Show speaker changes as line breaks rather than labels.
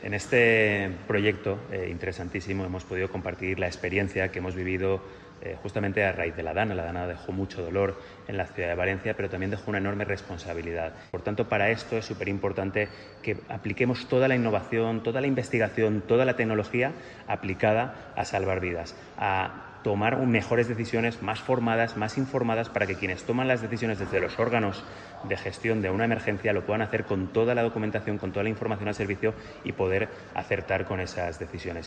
En este proyecto interesantísimo hemos podido compartir la experiencia que hemos vivido justamente a raíz de la Dana. La Dana dejó mucho dolor en la ciudad de Valencia, pero también dejó una enorme responsabilidad. Por tanto, para esto es súper importante que apliquemos toda la innovación, toda la investigación, toda la tecnología aplicada a salvar vidas, a tomar mejores decisiones, más formadas, más informadas, para que quienes toman las decisiones desde los órganos de gestión de una emergencia lo puedan hacer con toda la documentación, con toda la información al servicio y poder acertar con esas decisiones.